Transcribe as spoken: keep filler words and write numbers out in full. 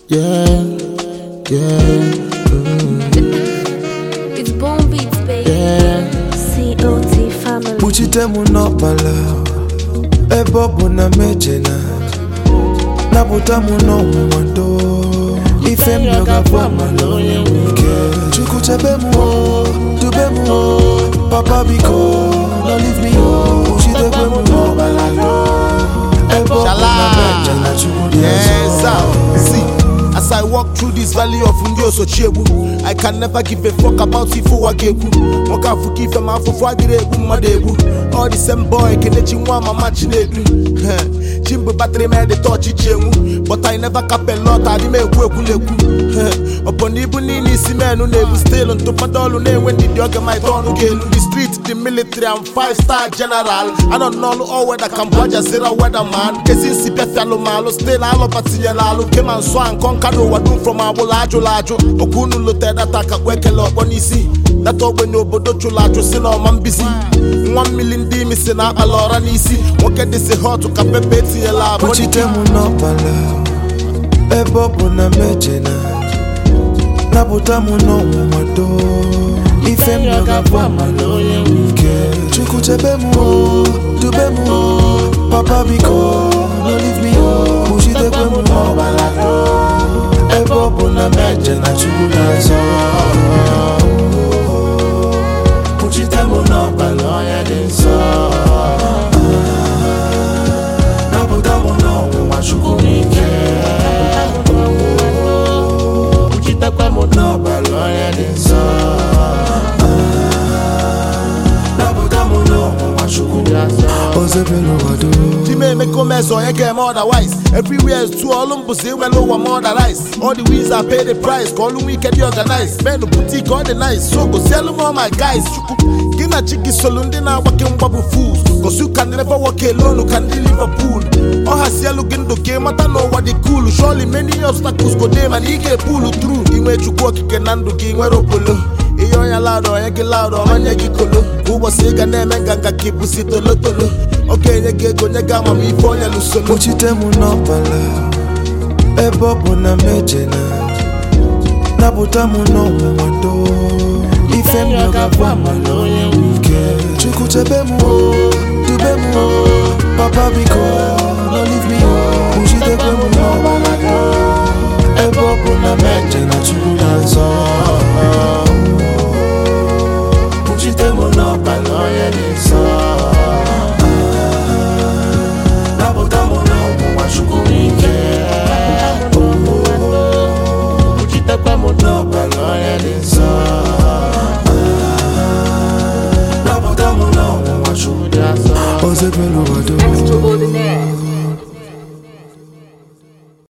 Yeah, yeah. Mm. It's Bone Beats, baby. Yeah. C O T family. Puchite mu no bala. Ebo buna mejena. Nabuta mu no mwando. Ife myoga kwa maloye wike. Chukutebe mu, dube mu. Papa biko, no leave me. Puchite mu no bala. Ebo buna mejena. Yes, sir. See. As I walk through this valley of Ndio Sochiebu, I can never give a fuck about Ifo Wagebu. Moka Fuki from Afo Fwagirebu Madebu. All the same boy can let you want my match nedu. Chimbo battery man the touch chemu. But I never cap a lot, I didn't make work leku. Upon Ibunini Simenu never still on top of all name when the dog my turn again. The street, the military, and five star general. I don't know all whether Cambodia zero weather man. Kesin Sipia Fellow Malo, still all of Patialalu, came and swang Kado wadu from our lajo lajo. Okunu lote data kakwekelo bonisi. That all when no bodo chulajo sin or man busy. One million D missing out a lora nisi. What get this hot to capepeti a la Puchite mu no bala. Ebo buna mejena. Nabuta mu no mwado. Ife myoga kwa maloye wike. Chukutebe mu, dube mu. Papa biko, no leave me. Puchite kwe mu no bala. Ebo buna mejena chukuna zo. Puchite mu no bala ya denso. Nabuta mu no mwachukunike. Puchite kwe mu no bala ya denso. Nabuta mu no mwachukunike. Ozebelo wadu. Time make commerce or get more otherwise. Everywhere is too all um say well lower more than rice. All the wheels are pay the price. Call them weekend organized. Men boutique all the nice. So go sell them all my guys. Gina chiki solundi na working bubble fools. Cause you can never walk alone, you can deliver food. Oh has yellow in the game, I don't know what they cool. Surely many obstacles go them and he get pull through. In where you walk, you can undo king where opolo. Iyo ya loud or yaki loud or manya gikolo. Who was sick and then ganga keep usito lotolo. Okay, you get on your gamma me for your lusolo. Puchite mu no bala. Ebo buna mejena. Nabuta mu no mwando. Ife myoga kwa maloye wike. Chukutebe mu, dube mu. Papa biko, no leave me. Puchite kwe mu no bala. Ebo buna mejena chukuna zo. Puchite mu no baloye denso. Nabuta mu no mwachukunike. Puchite kwe mu no baloye denso. Nabuta mu no mwachukunike. Ozebelo wadu. Extraordinaire.